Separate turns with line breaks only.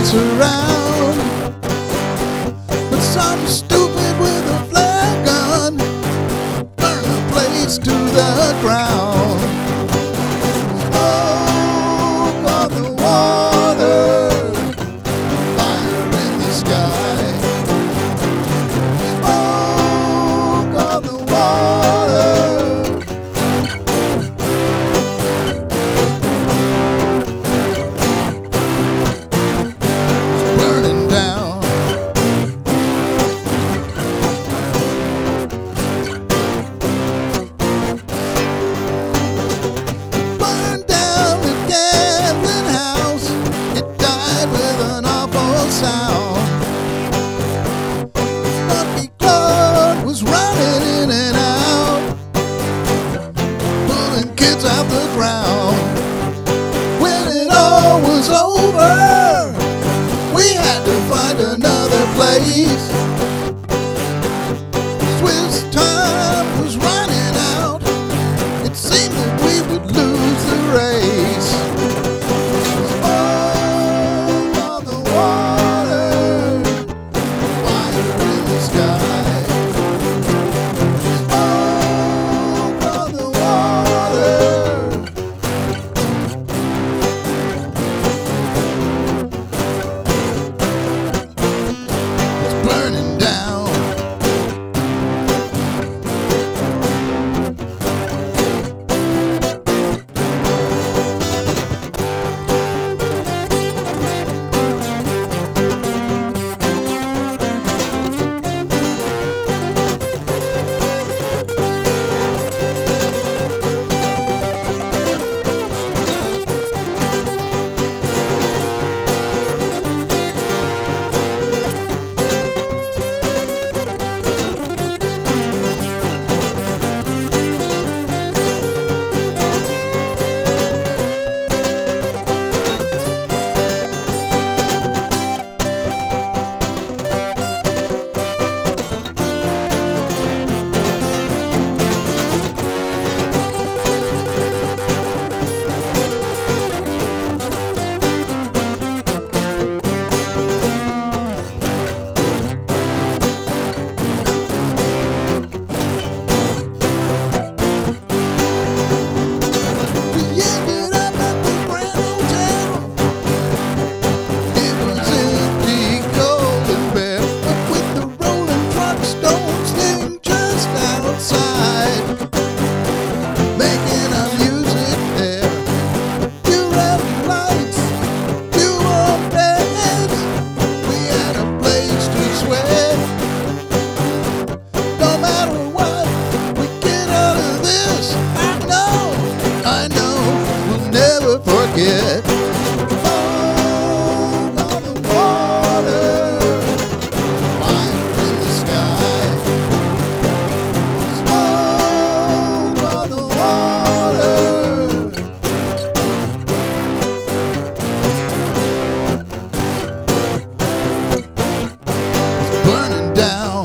dance around, but some stupid with a flare gun burn the place to the ground. Oh, for the water, fire in the sky. Oh, for the water. Burning down. Burned down the gambling house. It died with an awful sound. Bumpy blood was running in and out, pulling kids out the ground. When it all was over, we had to find another place. Swiss time was running out. It seemed that we would lose the race. Oh, on the water, fire in the sky. Oh, on the water. Burning down. We ended up at the Grand Hotel. It was empty, cold and bare, but with the rolling truck stones sitting just outside, making our music there. Few red lights, few warm beds. We had a place to sweat. No matter what, we get out of this. I know, we'll never forget. Oh, on the water, fire in the sky. Smoke on the water. It's burning down.